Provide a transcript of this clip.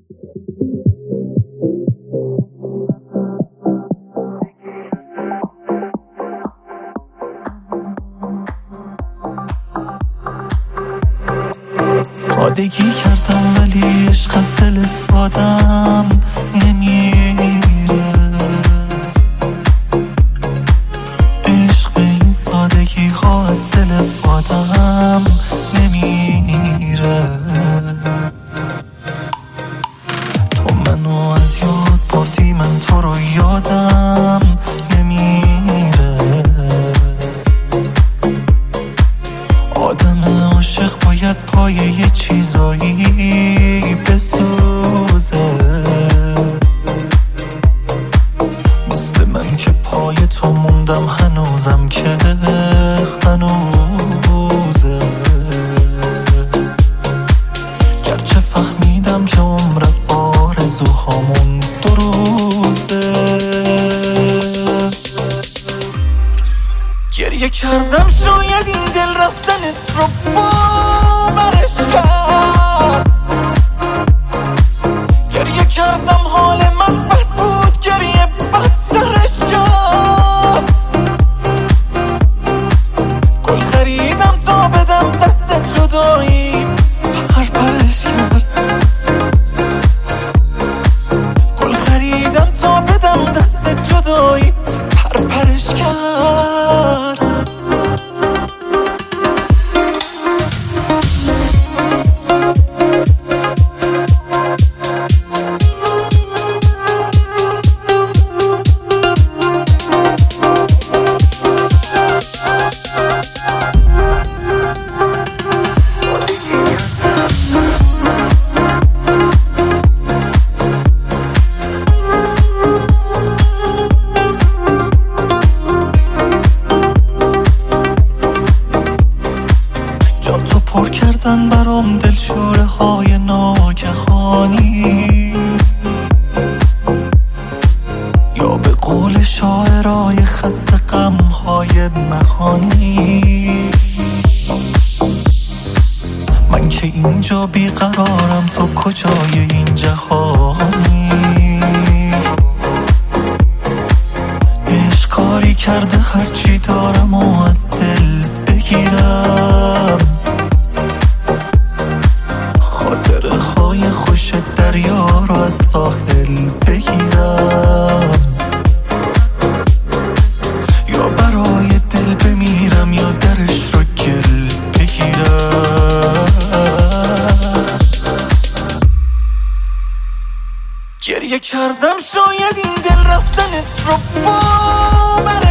سادگی کردم ولی عشق از دل اسپادم نمیره. عشق به این سادگی ها از دل آدم نمیره. تو منو از یاد بردی، من تو رو یادم نمیره. آدم عاشق باید پای یه چیزایی بسوزه، مثل من که پای تو موندم هنوزم که هنوزه. گرچه فهمیدم که عمر آرزوهامون 2 روزه. گریه کردم شاید این دل رفتنت رو باورش کرد. گریه کردم حال من بد بود، گریه بدترش کرد. گل خریدم تا بدم دست جدایی، پرپرش کرد. گل خریدم تا بدم دست جدایی، پرپرش کرد. پر کردن برام دلشوره های ناگهانی، یا به قول شاعرای خسته غم های نهانی. من که اینجا بیقرارم، تو کجای این جهانی؟ عشق کاری کرده هرچی دارم و از دل بگیرم. خاطره های خوش دریا رو از ساحل بگیرم، یا برای دل بمیرم یا درش رو گل بگیرم. گریه کردم شاید این دل رفتنت رو باورش